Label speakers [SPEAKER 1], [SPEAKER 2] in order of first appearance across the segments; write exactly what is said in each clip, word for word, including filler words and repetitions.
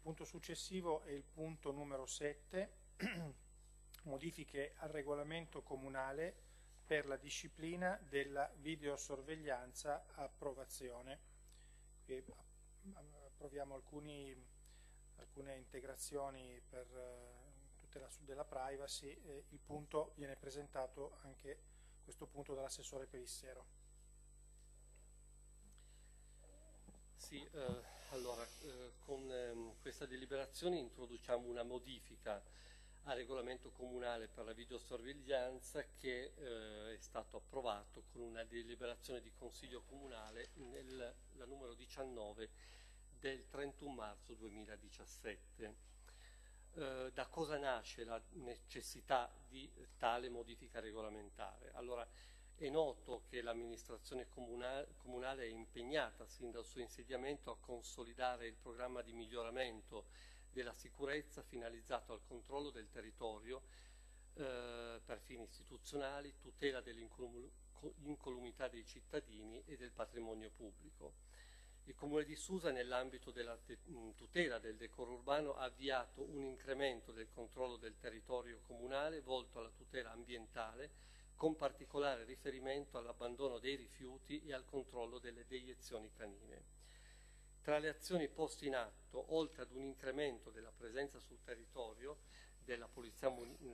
[SPEAKER 1] punto successivo è il punto numero sette, modifiche al regolamento comunale per la disciplina della videosorveglianza, approvazione. Qui approviamo alcuni, alcune integrazioni per uh, tutela della privacy. E il punto viene presentato anche questo punto dall'assessore Perissero.
[SPEAKER 2] Sì, eh, allora eh, con ehm, questa deliberazione introduciamo una modifica al regolamento comunale per la videosorveglianza che eh, è stato approvato con una deliberazione di consiglio comunale nel, la numero diciannove del trentuno marzo duemiladiciassette. Eh, da cosa nasce la necessità di tale modifica regolamentare? Allora, è noto che l'amministrazione comunale, comunale è impegnata sin dal suo insediamento a consolidare il programma di miglioramento della sicurezza finalizzato al controllo del territorio eh, per fini istituzionali, tutela dell'incolumità dei cittadini e del patrimonio pubblico. Il Comune di Susa, nell'ambito della tutela del decoro urbano, ha avviato un incremento del controllo del territorio comunale volto alla tutela ambientale, con particolare riferimento all'abbandono dei rifiuti e al controllo delle deiezioni canine. Tra le azioni poste in atto, oltre ad un incremento della presenza sul territorio della Polizia,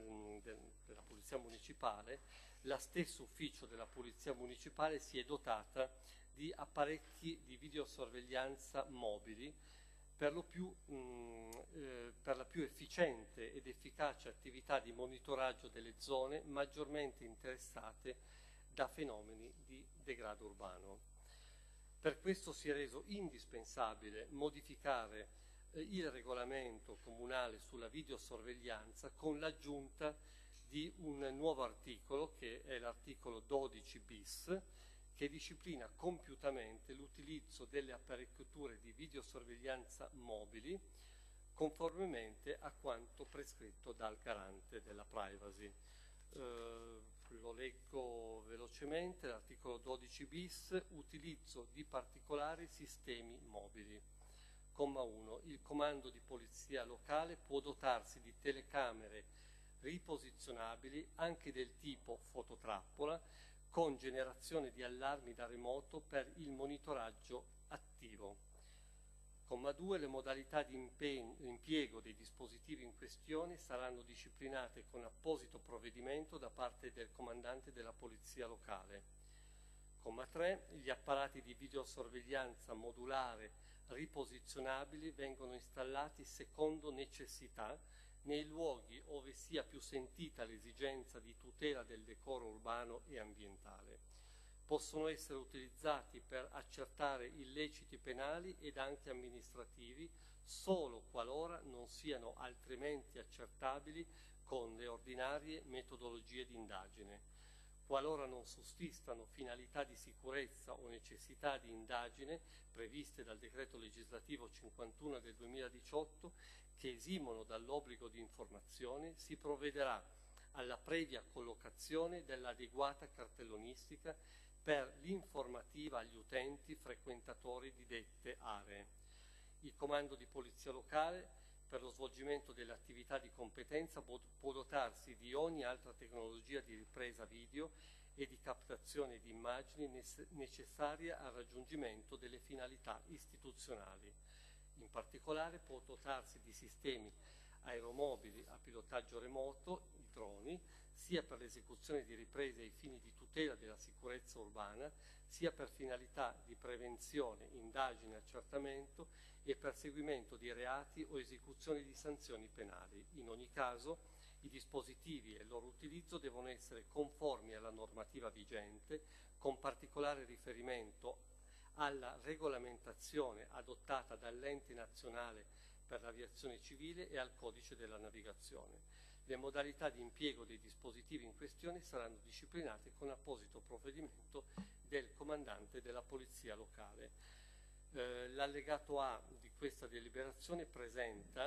[SPEAKER 2] della Polizia Municipale, la stessa ufficio della Polizia Municipale si è dotata di apparecchi di videosorveglianza mobili per, lo più, mh, eh, per la più efficiente ed efficace attività di monitoraggio delle zone maggiormente interessate da fenomeni di degrado urbano. Per questo si è reso indispensabile modificare eh, il regolamento comunale sulla videosorveglianza con l'aggiunta di un nuovo articolo, che è l'articolo dodici bis, che disciplina compiutamente l'utilizzo delle apparecchiature di videosorveglianza mobili conformemente a quanto prescritto dal garante della privacy. Eh, lo leggo velocemente. L'articolo dodici bis, utilizzo di particolari sistemi mobili. Comma uno. Il comando di polizia locale può dotarsi di telecamere riposizionabili anche del tipo fototrappola con generazione di allarmi da remoto per il monitoraggio attivo. Comma due. Le modalità di impiego dei dispositivi in questione saranno disciplinate con apposito provvedimento da parte del comandante della polizia locale. Comma tre. Gli apparati di videosorveglianza modulare riposizionabili vengono installati secondo necessità nei luoghi ove sia più sentita l'esigenza di tutela del decoro urbano e ambientale. Possono essere utilizzati per accertare illeciti penali ed anche amministrativi solo qualora non siano altrimenti accertabili con le ordinarie metodologie di indagine. Qualora non sussistano finalità di sicurezza o necessità di indagine previste dal decreto legislativo cinquantuno del duemiladiciotto che esimono dall'obbligo di informazione, si provvederà alla previa collocazione dell'adeguata cartellonistica per l'informativa agli utenti frequentatori di dette aree. Il comando di polizia locale, per lo svolgimento delle attività di competenza, può dotarsi di ogni altra tecnologia di ripresa video e di captazione di immagini necessaria al raggiungimento delle finalità istituzionali. In particolare può dotarsi di sistemi aeromobili a pilotaggio remoto, i droni, sia per l'esecuzione di riprese ai fini di tutela della sicurezza urbana, sia per finalità di prevenzione, indagine, accertamento e perseguimento di reati o esecuzione di sanzioni penali. In ogni caso, i dispositivi e il loro utilizzo devono essere conformi alla normativa vigente, con particolare riferimento alla regolamentazione adottata dall'Ente nazionale per l'aviazione civile e al codice della navigazione. Le modalità di impiego dei dispositivi in questione saranno disciplinate con apposito provvedimento del comandante della polizia locale. Eh, l'allegato A di questa deliberazione presenta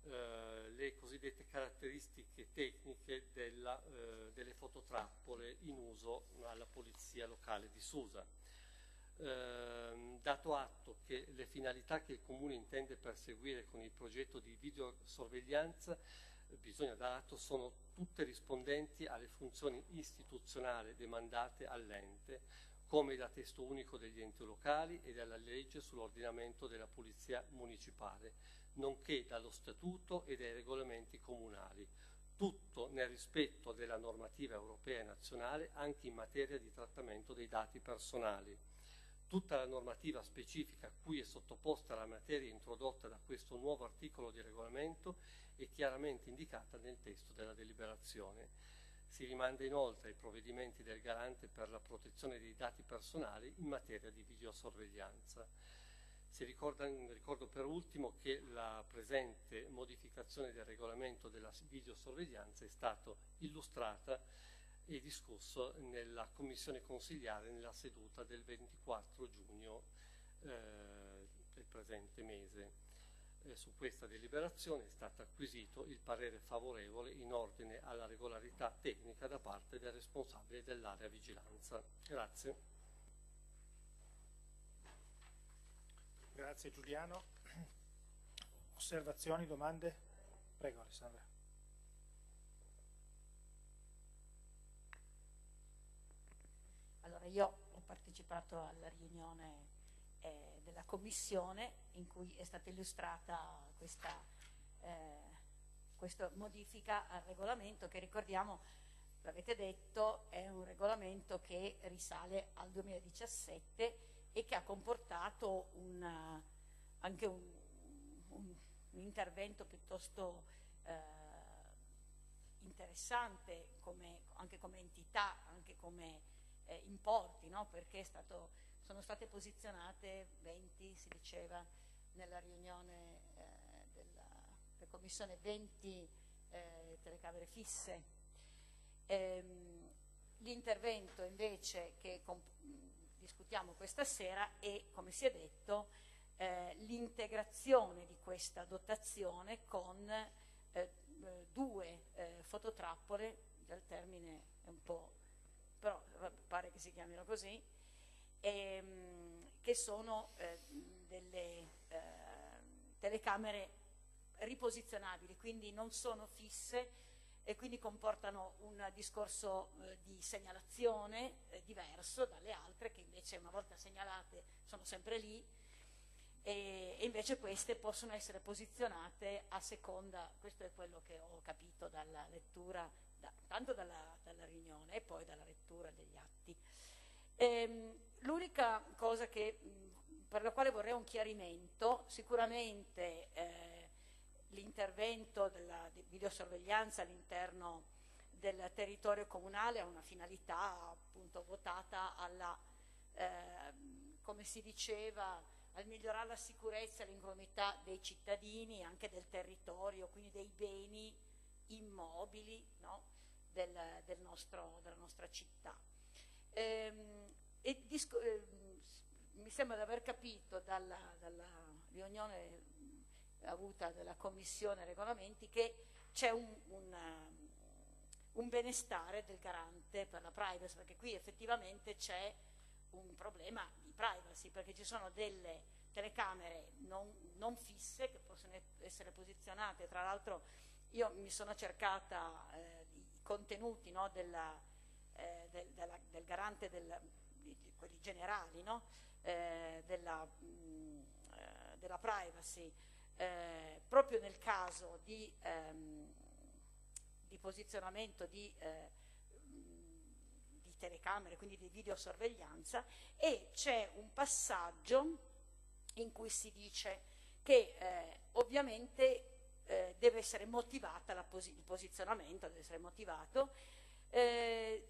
[SPEAKER 2] eh, le cosiddette caratteristiche tecniche della, eh, delle fototrappole in uso alla polizia locale di Susa. Eh, dato atto che le finalità che il Comune intende perseguire con il progetto di videosorveglianza, eh, bisogna dar atto, sono tutte rispondenti alle funzioni istituzionali demandate all'ente, come da testo unico degli enti locali e dalla legge sull'ordinamento della polizia municipale, nonché dallo statuto e dai regolamenti comunali, tutto nel rispetto della normativa europea e nazionale anche in materia di trattamento dei dati personali. Tutta la normativa specifica a cui è sottoposta la materia introdotta da questo nuovo articolo di regolamento è chiaramente indicata nel testo della deliberazione. Si rimanda inoltre ai provvedimenti del Garante per la protezione dei dati personali in materia di videosorveglianza. Si ricorda, ricordo per ultimo che la presente modificazione del regolamento della videosorveglianza è stata illustrata e discusso nella commissione consigliare nella seduta del ventiquattro giugno eh, del presente mese. Eh, su questa deliberazione è stato acquisito il parere favorevole in ordine alla regolarità tecnica da parte del responsabile dell'area vigilanza. Grazie.
[SPEAKER 1] Grazie Giuliano. Osservazioni, domande? Prego Alessandra.
[SPEAKER 3] Allora, io ho partecipato alla riunione eh, della commissione in cui è stata illustrata questa, eh, questa modifica al regolamento che, ricordiamo, l'avete detto, è un regolamento che risale al duemiladiciassette e che ha comportato una, anche un, un, un intervento piuttosto eh, interessante come, anche come entità, anche come eh, importi, no? Perché è stato, sono state posizionate venti, si diceva nella riunione eh, della, della commissione, venti eh, telecamere fisse. Ehm, l'intervento invece che discutiamo questa sera è, come si è detto, eh, l'integrazione di questa dotazione con eh, due eh, fototrappole, il termine è un po', però pare che si chiamino così, ehm, che sono eh, delle eh, telecamere riposizionabili, quindi non sono fisse e quindi comportano un discorso eh, di segnalazione eh, diverso dalle altre che invece una volta segnalate sono sempre lì e, e invece queste possono essere posizionate a seconda, questo è quello che ho capito dalla lettura, da, tanto dalla, dalla riunione e poi dalla lettura degli atti. Ehm, l'unica cosa che, mh, per la quale vorrei un chiarimento, sicuramente eh, l'intervento della videosorveglianza all'interno del territorio comunale ha una finalità appunto votata alla, eh, come si diceva, al migliorare la sicurezza e l'incolumità dei cittadini, anche del territorio, quindi dei beni immobili, no? del, del nostro, della nostra città. Ehm, e disco, eh, mi sembra di aver capito dalla, dalla riunione avuta della commissione regolamenti che c'è un, un, un benestare del garante per la privacy, perché qui effettivamente c'è un problema di privacy, perché ci sono delle telecamere non, non fisse che possono essere posizionate. Tra l'altro io mi sono cercata eh, i contenuti, no, della, eh, del, della, del garante del, di, di quelli generali, no, eh, della, mh, eh, della privacy. Eh, proprio nel caso di, ehm, di posizionamento di, eh, di telecamere, quindi di videosorveglianza, e c'è un passaggio in cui si dice che eh, ovviamente eh, deve essere motivata la posi- il posizionamento, deve essere motivato. Eh,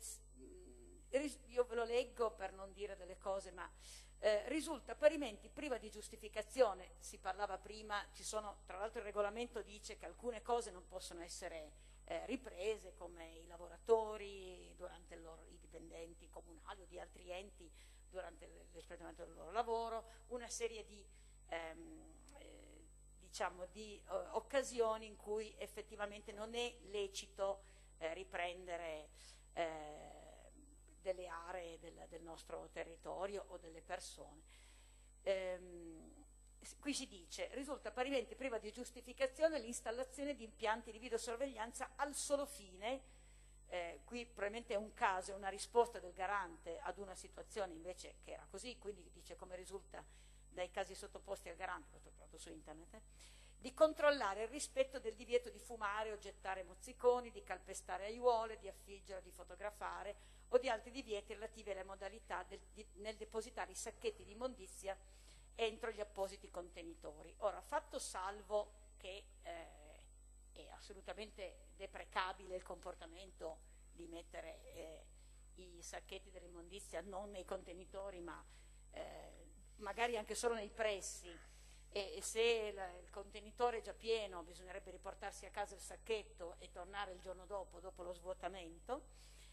[SPEAKER 3] io ve lo leggo per non dire delle cose, ma Eh, risulta parimenti priva di giustificazione. Si parlava prima, ci sono, tra l'altro il regolamento dice che alcune cose non possono essere eh, riprese, come i lavoratori durante il loro, i dipendenti comunali o di altri enti durante l'espletamento del loro lavoro, una serie di, ehm, eh, diciamo di eh, occasioni in cui effettivamente non è lecito eh, riprendere eh, delle aree del, del nostro territorio o delle persone. Ehm, qui si dice: risulta parimenti priva di giustificazione l'installazione di impianti di videosorveglianza al solo fine, eh, qui probabilmente è un caso, è una risposta del garante ad una situazione invece che era così, quindi dice come risulta dai casi sottoposti al garante, questo è trovato su internet, eh, di controllare il rispetto del divieto di fumare o gettare mozziconi, di calpestare aiuole, di affiggere o di fotografare o di altri divieti relativi alle modalità del, di, nel depositare i sacchetti di immondizia entro gli appositi contenitori. Ora, fatto salvo che eh, è assolutamente deprecabile il comportamento di mettere eh, i sacchetti dell'immondizia non nei contenitori ma eh, magari anche solo nei pressi, e, e se la, il contenitore è già pieno bisognerebbe riportarsi a casa il sacchetto e tornare il giorno dopo, dopo lo svuotamento.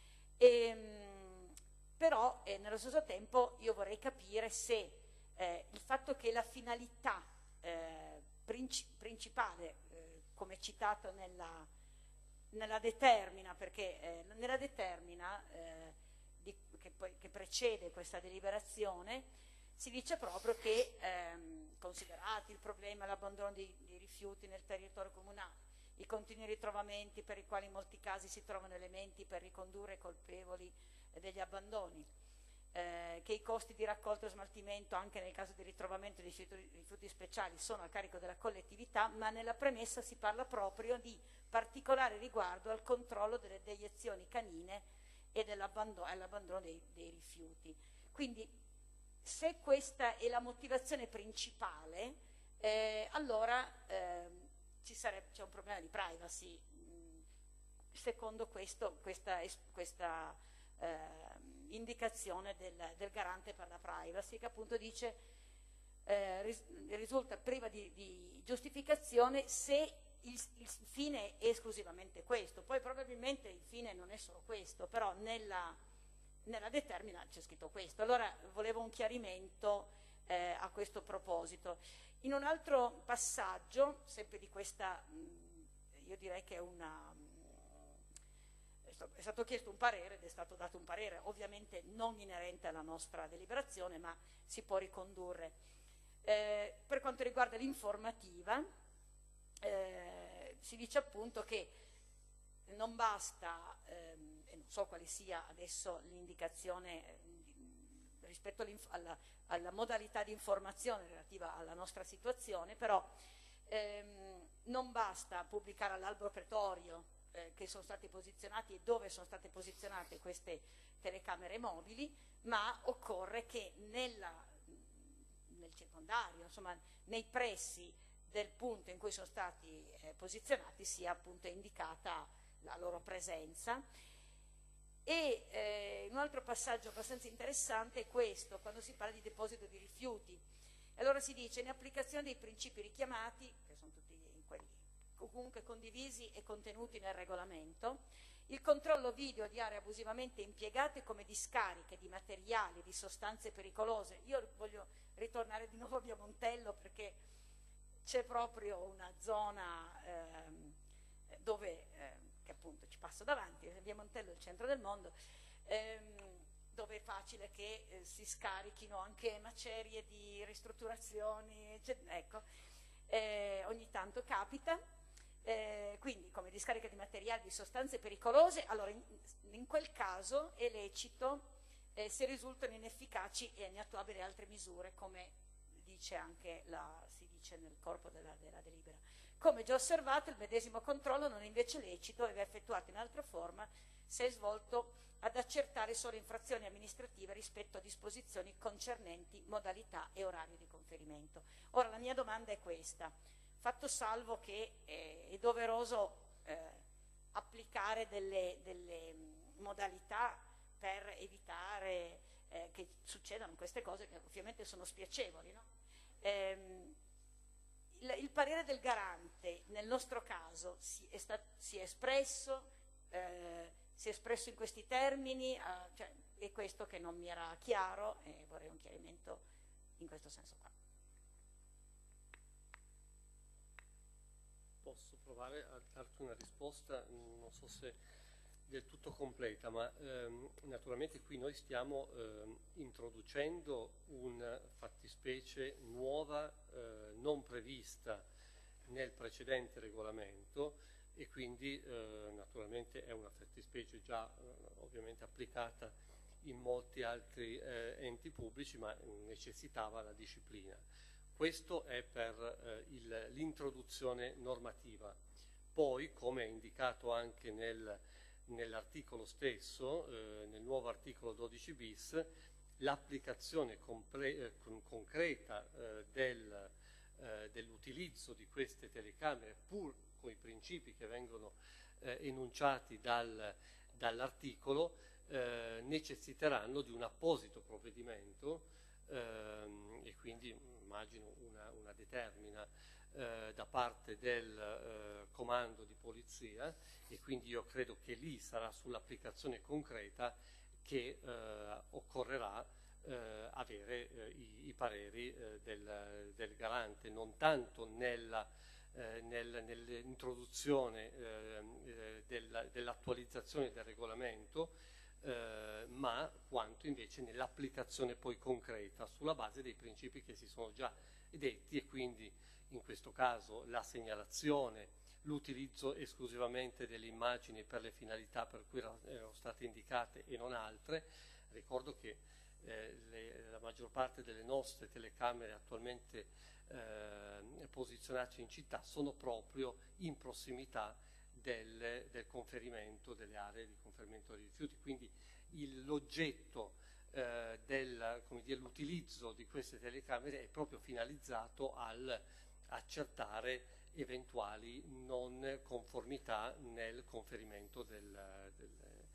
[SPEAKER 3] E, mh, però eh, nello stesso tempo io vorrei capire se eh, il fatto che la finalità eh, princi principale, eh, come citato nella, nella determina, perché eh, nella determina eh, di, che, poi, che precede questa deliberazione si dice proprio che ehm, considerati il problema dell'abbandono di, di rifiuti nel territorio comunale, i continui ritrovamenti per i quali in molti casi si trovano elementi per ricondurre i colpevoli degli abbandoni, eh, che i costi di raccolta e smaltimento anche nel caso di ritrovamento di rifiuti, rifiuti speciali sono a carico della collettività, ma nella premessa si parla proprio di particolare riguardo al controllo delle deiezioni canine e all'abbandono dei, dei rifiuti. Quindi se questa è la motivazione principale, eh, allora eh, c'è un problema di privacy, mh, secondo questo, questa, questa eh, indicazione del, del garante per la privacy, che appunto dice eh, ris risulta priva di, di giustificazione se il, il fine è esclusivamente questo. Poi probabilmente il fine non è solo questo, però nella nella determina c'è scritto questo. Allora volevo un chiarimento eh, a questo proposito. In un altro passaggio, sempre di questa, mh, io direi che è una, mh, è stato chiesto un parere ed è stato dato un parere ovviamente non inerente alla nostra deliberazione, ma si può ricondurre. Eh, per quanto riguarda l'informativa, eh, si dice appunto che non basta, ehm, e non so quale sia adesso l'indicazione eh, rispetto alla, alla modalità di informazione relativa alla nostra situazione, però ehm, non basta pubblicare all'albo pretorio eh, che sono stati posizionati e dove sono state posizionate queste telecamere mobili, ma occorre che nella, nel circondario, insomma nei pressi del punto in cui sono stati eh, posizionati sia appunto indicata la loro presenza. E eh, un altro passaggio abbastanza interessante è questo, quando si parla di deposito di rifiuti. Allora si dice: in applicazione dei principi richiamati, che sono tutti quelli comunque condivisi e contenuti nel regolamento, il controllo video di aree abusivamente impiegate come discariche di materiali, di sostanze pericolose. Io voglio ritornare di nuovo a Via Montello perché c'è proprio una zona ehm, dove... Ehm, che appunto ci passo davanti, Via Montello è il centro del mondo, ehm, dove è facile che eh, si scarichino anche macerie di ristrutturazioni, ecco, eh, ogni tanto capita, eh, quindi come discarica di materiali di sostanze pericolose. Allora in, in quel caso è lecito eh, se risultano inefficaci e inattuabili altre misure, come dice anche la, si dice nel corpo della, della delibera. Come già osservato, il medesimo controllo non è invece lecito e va effettuato in altra forma se è svolto ad accertare solo infrazioni amministrative rispetto a disposizioni concernenti modalità e orario di conferimento. Ora la mia domanda è questa: fatto salvo che eh, è doveroso eh, applicare delle, delle modalità per evitare eh, che succedano queste cose che ovviamente sono spiacevoli, no? Ehm, il, il parere del garante nel nostro caso si è, stat, si è espresso, eh, si è espresso in questi termini, eh, cioè, è questo che non mi era chiaro e vorrei un chiarimento in questo senso qua.
[SPEAKER 2] Posso provare a darti una risposta, non so se del tutto completa, ma ehm, naturalmente qui noi stiamo ehm, introducendo una fattispecie nuova, eh, non prevista nel precedente regolamento, e quindi eh, naturalmente è una fattispecie già eh, ovviamente applicata in molti altri eh, enti pubblici, ma necessitava la disciplina. Questo è per eh, l'introduzione normativa. Poi, come è indicato anche nel, nell'articolo stesso, eh, nel nuovo articolo dodici bis, l'applicazione eh, con, concreta eh, del, eh, dell'utilizzo di queste telecamere, pur con i principi che vengono eh, enunciati dal, dall'articolo, eh, necessiteranno di un apposito provvedimento ehm, e quindi immagino una, una determina eh, da parte del eh, comando di polizia, e quindi io credo che lì sarà sull'applicazione concreta che eh, occorrerà eh, avere eh, i, i pareri eh, del, del garante, non tanto nella Eh, nel, nell'introduzione eh, della, dell'attualizzazione del regolamento, eh, ma quanto invece nell'applicazione poi concreta sulla base dei principi che si sono già detti, e quindi in questo caso la segnalazione, l'utilizzo esclusivamente delle immagini per le finalità per cui erano state indicate e non altre. Ricordo che eh, le, la maggior parte delle nostre telecamere attualmente Eh, posizionati in città sono proprio in prossimità del, del conferimento, delle aree di conferimento dei rifiuti, quindi il, l'oggetto eh, del, come dire, l'utilizzo di queste telecamere è proprio finalizzato al accertare eventuali non conformità nel conferimento del, del,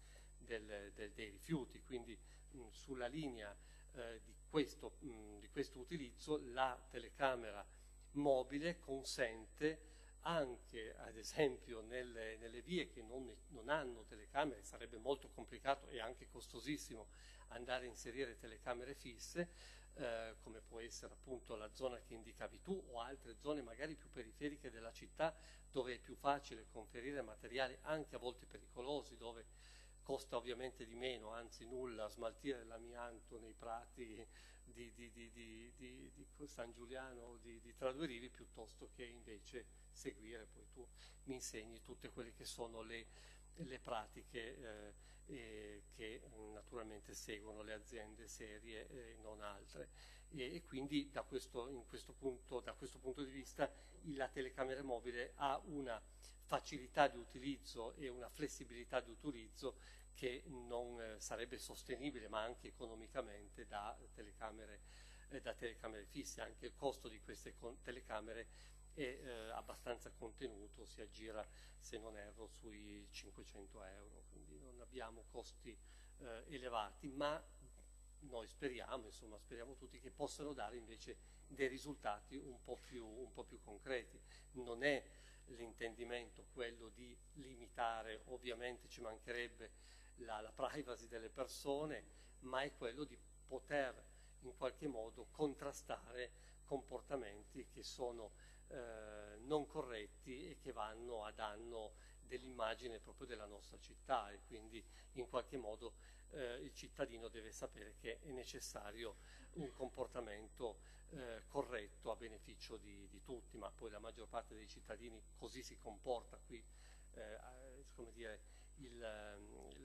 [SPEAKER 2] del, del, dei rifiuti, quindi mh, sulla linea eh, di Questo, mh, di questo utilizzo la telecamera mobile consente anche, ad esempio, nelle, nelle vie che non, non hanno telecamere, sarebbe molto complicato e anche costosissimo andare a inserire telecamere fisse, eh, come può essere appunto la zona che indicavi tu o altre zone magari più periferiche della città, dove è più facile conferire materiali anche a volte pericolosi, dove costa ovviamente di meno, anzi nulla, smaltire l'amianto nei prati di, di, di, di, di, di San Giuliano o di, di Tra Due Rivi, piuttosto che invece seguire, poi tu mi insegni tutte quelle che sono le, le pratiche eh, eh, che naturalmente seguono le aziende serie e non altre. E, e quindi da questo, in questo punto, da questo punto di vista la telecamera mobile ha una facilità di utilizzo e una flessibilità di utilizzo che non eh, sarebbe sostenibile, ma anche economicamente, da telecamere, eh, da telecamere fisse. Anche il costo di queste con- telecamere è eh, abbastanza contenuto, si aggira, se non erro, sui cinquecento euro, quindi non abbiamo costi eh, elevati, ma noi speriamo, insomma, speriamo tutti che possano dare invece dei risultati un po' più, un po' più concreti. Non è l'intendimento quello di limitare, ovviamente ci mancherebbe, la, la privacy delle persone, ma è quello di poter in qualche modo contrastare comportamenti che sono eh, non corretti e che vanno a danno dell'immagine proprio della nostra città, e quindi in qualche modo eh, il cittadino deve sapere che è necessario un comportamento eh, corretto a beneficio di, di tutti, ma poi la maggior parte dei cittadini così si comporta. Qui eh, come dire, il, la,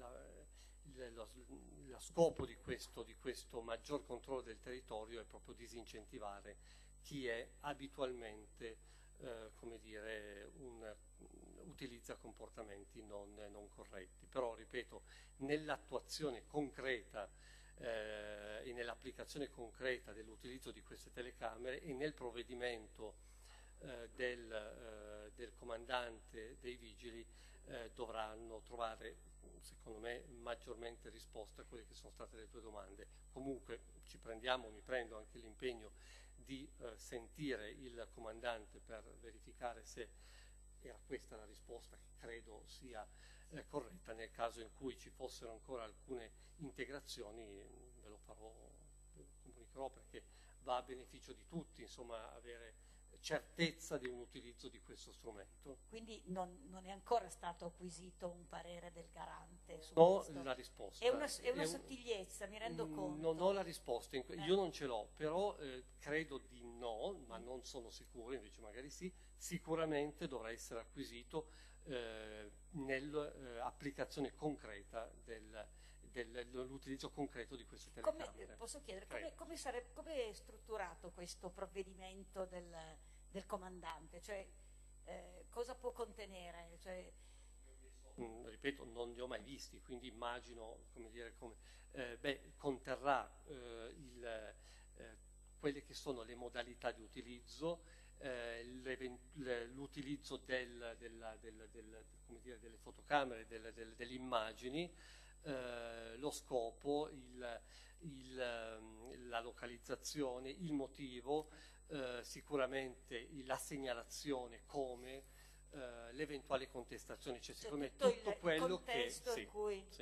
[SPEAKER 2] il, lo, lo scopo di questo, di questo maggior controllo del territorio è proprio disincentivare chi è abitualmente eh, come dire, un, utilizza comportamenti non, non corretti. Però, ripeto, nell'attuazione concreta eh, e nell'applicazione concreta dell'utilizzo di queste telecamere e nel provvedimento eh, del, eh, del comandante dei vigili eh, dovranno trovare, secondo me, maggiormente risposta a quelle che sono state le tue domande. Comunque ci prendiamo, mi prendo anche l'impegno di eh, sentire il comandante per verificare se era questa la risposta, che credo sia eh, corretta. Nel caso in cui ci fossero ancora alcune integrazioni ve lo farò, ve lo comunicherò, perché va a beneficio di tutti, insomma, avere certezza di un utilizzo di questo strumento.
[SPEAKER 3] Quindi non, non è ancora stato acquisito un parere del garante su
[SPEAKER 2] No,
[SPEAKER 3] questo?
[SPEAKER 2] la risposta.
[SPEAKER 3] È una, è una
[SPEAKER 2] è un,
[SPEAKER 3] sottigliezza, mi rendo
[SPEAKER 2] mh,
[SPEAKER 3] conto.
[SPEAKER 2] Non ho la risposta, in,
[SPEAKER 3] eh.
[SPEAKER 2] io non ce l'ho, però eh, credo di no, ma non sono sicuro, invece magari sì, sicuramente dovrà essere acquisito eh, nell'applicazione concreta del, dell'utilizzo concreto di queste telecamere.
[SPEAKER 3] Come, posso chiedere, come, come, sarebbe, come è strutturato questo provvedimento del, del comandante? Cioè, eh, cosa può contenere? Cioè,
[SPEAKER 2] mm, ripeto, non li ho mai visti, quindi immagino, come dire, come, eh, beh, conterrà eh, il, eh, quelle che sono le modalità di utilizzo, eh, l'utilizzo del, del, del, del, come dire, delle fotocamere, del, del, delle immagini, eh, lo scopo, il, il, la localizzazione, il motivo, eh, sicuramente la segnalazione come eh, l'eventuale contestazione, cioè,
[SPEAKER 3] cioè
[SPEAKER 2] siccome
[SPEAKER 3] tutto,
[SPEAKER 2] tutto
[SPEAKER 3] il,
[SPEAKER 2] quello
[SPEAKER 3] il contesto
[SPEAKER 2] che
[SPEAKER 3] in cui...
[SPEAKER 2] sì,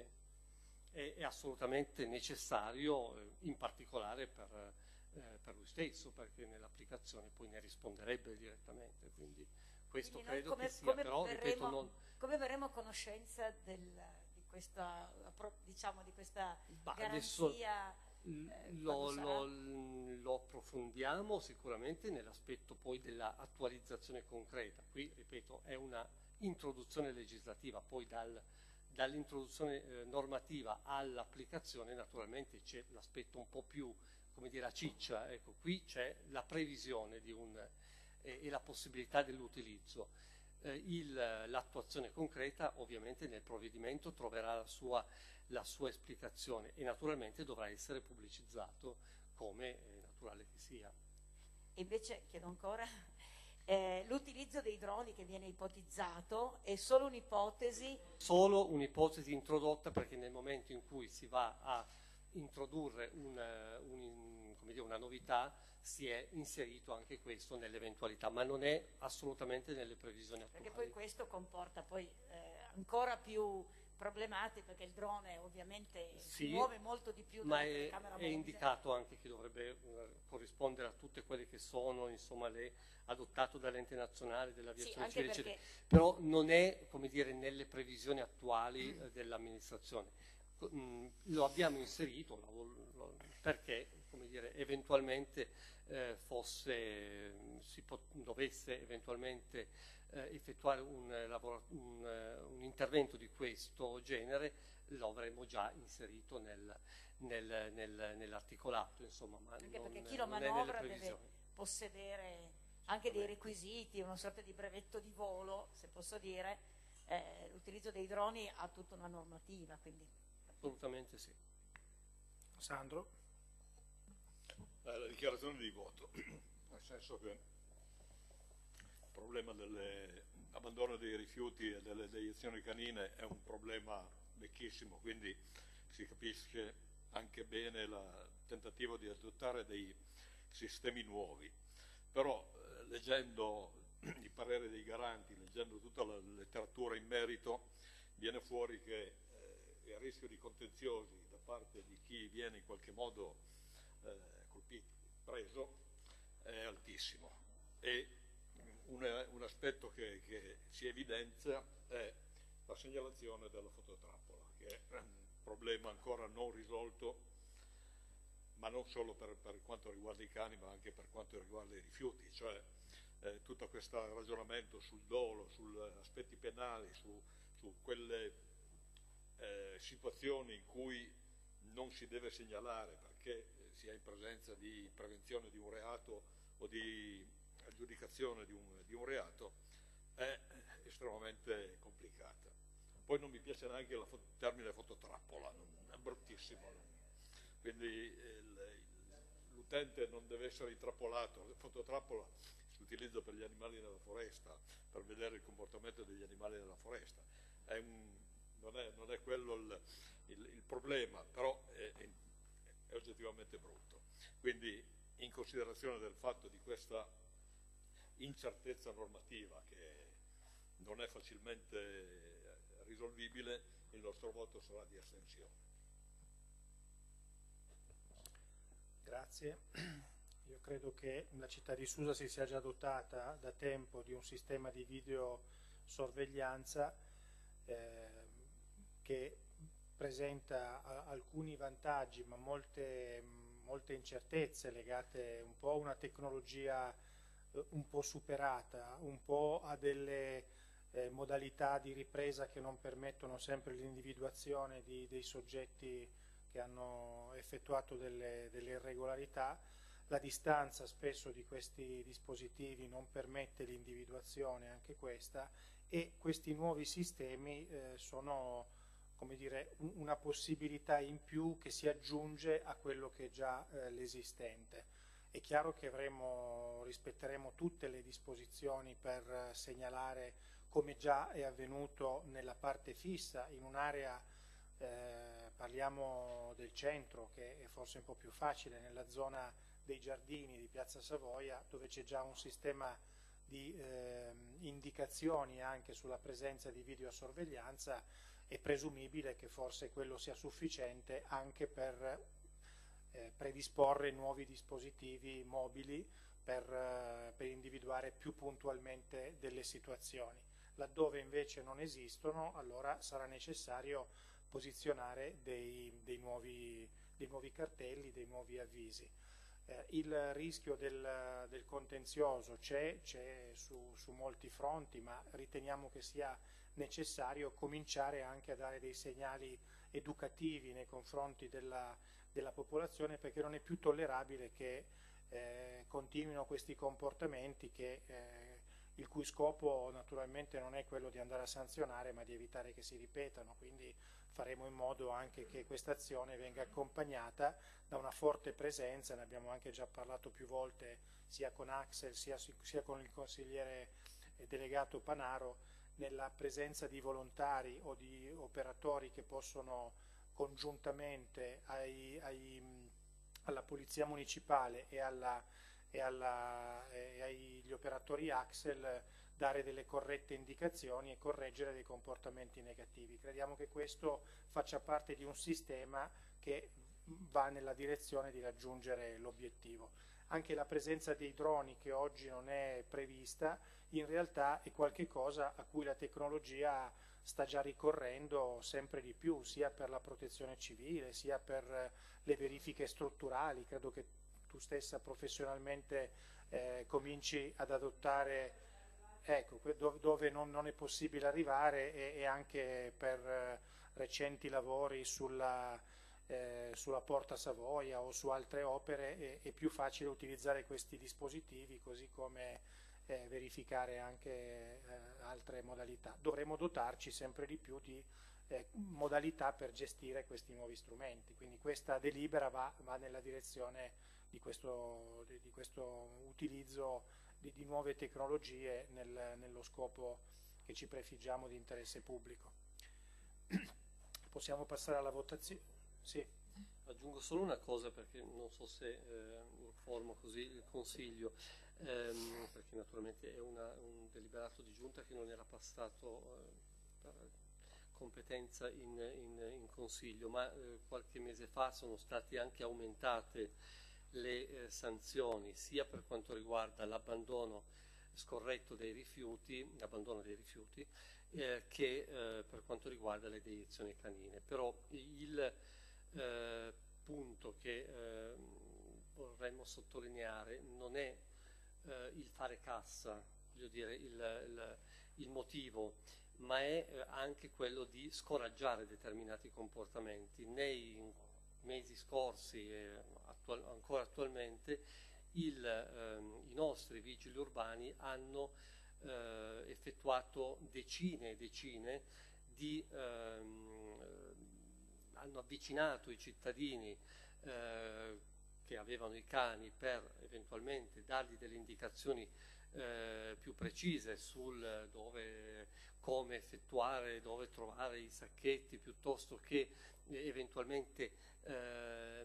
[SPEAKER 2] è, è assolutamente necessario, eh, in particolare per, eh, per lui stesso, perché nell'applicazione poi ne risponderebbe direttamente, quindi questo
[SPEAKER 3] Quindi
[SPEAKER 2] credo
[SPEAKER 3] come,
[SPEAKER 2] che sia,
[SPEAKER 3] come
[SPEAKER 2] però
[SPEAKER 3] verremo,
[SPEAKER 2] ripeto non...
[SPEAKER 3] come verremo a conoscenza del, di questa, diciamo, di questa
[SPEAKER 2] Bah,
[SPEAKER 3] garanzia?
[SPEAKER 2] Eh, lo, lo, lo approfondiamo sicuramente nell'aspetto poi dell'attualizzazione concreta. Qui, ripeto, è una introduzione legislativa, poi dal, dall'introduzione eh, normativa all'applicazione naturalmente c'è l'aspetto un po' più, come dire, a ciccia. Ecco, qui c'è la previsione di un, eh, e la possibilità dell'utilizzo. Eh, l'attuazione concreta ovviamente nel provvedimento troverà la sua la sua esplicazione e naturalmente dovrà essere pubblicizzato come è naturale che sia.
[SPEAKER 3] E invece, chiedo ancora, eh, l'utilizzo dei droni che viene ipotizzato è solo un'ipotesi?
[SPEAKER 2] Solo un'ipotesi introdotta, perché nel momento in cui si va a introdurre un, un, come dire, una novità si è inserito anche questo nell'eventualità, ma non è assolutamente nelle previsioni attuali.
[SPEAKER 3] Perché poi questo comporta poi eh, ancora più problematiche, perché il drone ovviamente
[SPEAKER 2] sì,
[SPEAKER 3] si muove molto di più
[SPEAKER 2] ma
[SPEAKER 3] della
[SPEAKER 2] è,
[SPEAKER 3] telecamera
[SPEAKER 2] è
[SPEAKER 3] mobile.
[SPEAKER 2] indicato anche che dovrebbe uh, corrispondere a tutte quelle che sono, insomma, le adottato dall'ente nazionale dell'aviazione
[SPEAKER 3] sì,
[SPEAKER 2] civile,
[SPEAKER 3] perché...
[SPEAKER 2] eccetera. Però non è, come dire, nelle previsioni attuali mm. uh, dell'amministrazione. Mm, lo abbiamo inserito lo, lo, perché, come dire, eventualmente eh, fosse, si pot- dovesse eventualmente Eh, effettuare un, eh, lavoro, un, eh, un intervento di questo genere, lo avremmo già inserito nel, nel, nel, nell'articolato, insomma, ma
[SPEAKER 3] anche
[SPEAKER 2] non,
[SPEAKER 3] perché chi lo
[SPEAKER 2] non
[SPEAKER 3] manovra deve possedere anche dei requisiti, una sorta di brevetto di volo, se posso dire. Eh, l'utilizzo dei droni ha tutta una normativa, quindi...
[SPEAKER 2] Assolutamente sì.
[SPEAKER 1] Sandro?
[SPEAKER 4] Eh, la dichiarazione di voto, nel senso che il problema dell'abbandono dei rifiuti e delle deiezioni canine è un problema vecchissimo, quindi si capisce anche bene il tentativo di adottare dei sistemi nuovi. Però eh, leggendo i pareri dei garanti, leggendo tutta la letteratura in merito, viene fuori che eh, il rischio di contenziosi da parte di chi viene in qualche modo eh, colpito, preso, è altissimo. E Un, un aspetto che, che si evidenzia è la segnalazione della fototrappola, che è un problema ancora non risolto, ma non solo per, per quanto riguarda i cani, ma anche per quanto riguarda i rifiuti, cioè eh, tutto questo ragionamento sul dolo, sugli aspetti penali, su, su quelle eh, situazioni in cui non si deve segnalare perché si è in presenza di prevenzione di un reato o di aggiudicazione di un, di un reato, è estremamente complicata. Poi non mi piace neanche il fo- termine fototrappola, è bruttissimo. Quindi l'utente non deve essere intrappolato. La fototrappola si utilizza per gli animali nella foresta, per vedere il comportamento degli animali nella foresta. È un, non, è, non è quello il, il, il problema, però è, è, è oggettivamente brutto. Quindi, in considerazione del fatto di questa incertezza normativa che non è facilmente risolvibile, il nostro voto sarà di astensione.
[SPEAKER 1] Grazie. Io credo che la città di Susa si sia già dotata da tempo di un sistema di videosorveglianza eh, che presenta a, alcuni vantaggi ma molte, molte incertezze legate un po' a una tecnologia eh, un po' superata, un po' a delle eh, modalità di ripresa che non permettono sempre l'individuazione di, dei soggetti che hanno effettuato delle, delle irregolarità. La distanza spesso di questi dispositivi non permette l'individuazione, anche questa, e questi nuovi sistemi eh, sono, come dire, una possibilità in più che si aggiunge a quello che è già eh, l'esistente. È chiaro che avremo, rispetteremo tutte le disposizioni per segnalare, come già è avvenuto nella parte fissa, in un'area, eh, parliamo del centro, che è forse un po' più facile, nella zona dei giardini di Piazza Savoia, dove c'è già un sistema di eh, indicazioni anche sulla presenza di videosorveglianza. È presumibile che forse quello sia sufficiente anche per eh, predisporre nuovi dispositivi mobili per, eh, per individuare più puntualmente delle situazioni. Laddove invece non esistono, allora sarà necessario posizionare dei, dei, nuovi, dei nuovi cartelli, dei nuovi avvisi. Eh, il rischio del, del contenzioso c'è, c'è su, su molti fronti, ma riteniamo che sia necessario cominciare anche a dare dei segnali educativi nei confronti della, della popolazione, perché non è più tollerabile che eh, continuino questi comportamenti che, eh, il cui scopo naturalmente non è quello di andare a sanzionare, ma di evitare che si ripetano. Quindi faremo in modo anche che questa azione venga accompagnata da una forte presenza, ne abbiamo anche già parlato più volte sia con Axel sia, sia con il consigliere delegato Panaro, nella presenza di volontari o di operatori che possono congiuntamente ai, ai, alla Polizia Municipale e, alla, e, alla, e agli operatori Axel dare delle corrette indicazioni e correggere dei comportamenti negativi. Crediamo che questo faccia parte di un sistema che va nella direzione di raggiungere l'obiettivo. Anche la presenza dei droni, che oggi non è prevista, in realtà è qualcosa a cui la tecnologia sta già ricorrendo sempre di più, sia per la protezione civile, sia per le verifiche strutturali. Credo che tu stessa professionalmente eh, cominci ad adottare, ecco, dove non, non è possibile arrivare, e, e anche per eh, recenti lavori sulla, eh, sulla Porta Savoia o su altre opere è, è più facile utilizzare questi dispositivi, così come eh, verificare anche eh, altre modalità. Dovremo dotarci sempre di più di eh, modalità per gestire questi nuovi strumenti, quindi questa delibera va, va nella direzione di questo, di, di questo utilizzo Di, di nuove tecnologie nel, nello scopo che ci prefiggiamo di interesse pubblico. Possiamo passare alla votazione? Sì.
[SPEAKER 2] Aggiungo solo una cosa, perché non so se eh, informo così il Consiglio, ehm, perché naturalmente è una, un deliberato di giunta che non era passato eh, per competenza in, in, in Consiglio, ma eh, qualche mese fa sono state anche aumentate le eh, sanzioni, sia per quanto riguarda l'abbandono scorretto dei rifiuti, l'abbandono dei rifiuti, eh, che eh, per quanto riguarda le deiezioni canine. Però il eh, punto che eh, vorremmo sottolineare non è eh, il fare cassa, voglio dire, il, il, il motivo, ma è eh, anche quello di scoraggiare determinati comportamenti. Nei mesi scorsi e attual, ancora attualmente il, ehm, i nostri vigili urbani hanno eh, effettuato decine e decine di ehm, hanno avvicinato i cittadini eh, che avevano i cani per eventualmente dargli delle indicazioni eh, più precise sul dove, come effettuare, dove trovare i sacchetti, piuttosto che eh, eventualmente eh,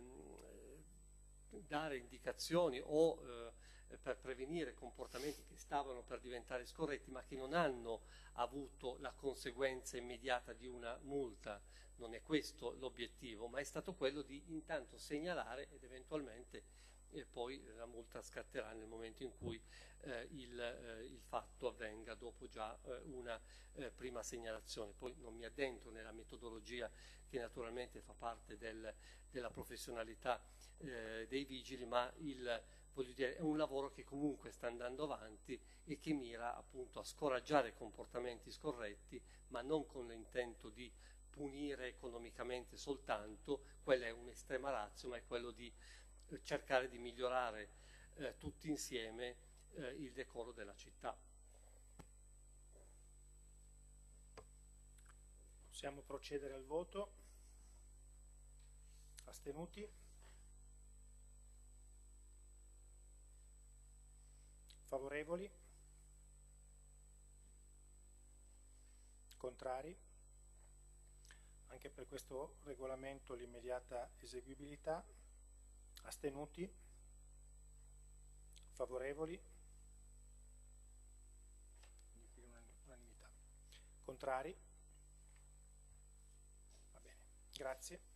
[SPEAKER 2] dare indicazioni o eh, per prevenire comportamenti che stavano per diventare scorretti ma che non hanno avuto la conseguenza immediata di una multa. Non è questo l'obiettivo, ma è stato quello di intanto segnalare ed eventualmente e poi la multa scatterà nel momento in cui eh, il, eh, il fatto avvenga dopo già eh, una eh, prima segnalazione. Poi non mi addentro nella metodologia che naturalmente fa parte del, della professionalità eh, dei vigili, ma il, voglio dire, è un lavoro che comunque sta andando avanti e che mira appunto a scoraggiare comportamenti scorretti, ma non con l'intento di punire economicamente soltanto, quella è un'estrema ratio, ma è quello di eh, cercare di migliorare eh, tutti insieme eh, il decoro della città.
[SPEAKER 1] Possiamo procedere al voto. Astenuti? Favorevoli? Contrari? Anche per questo regolamento l'immediata eseguibilità. Astenuti? Favorevoli? Unanimità. Contrari? Va bene, grazie.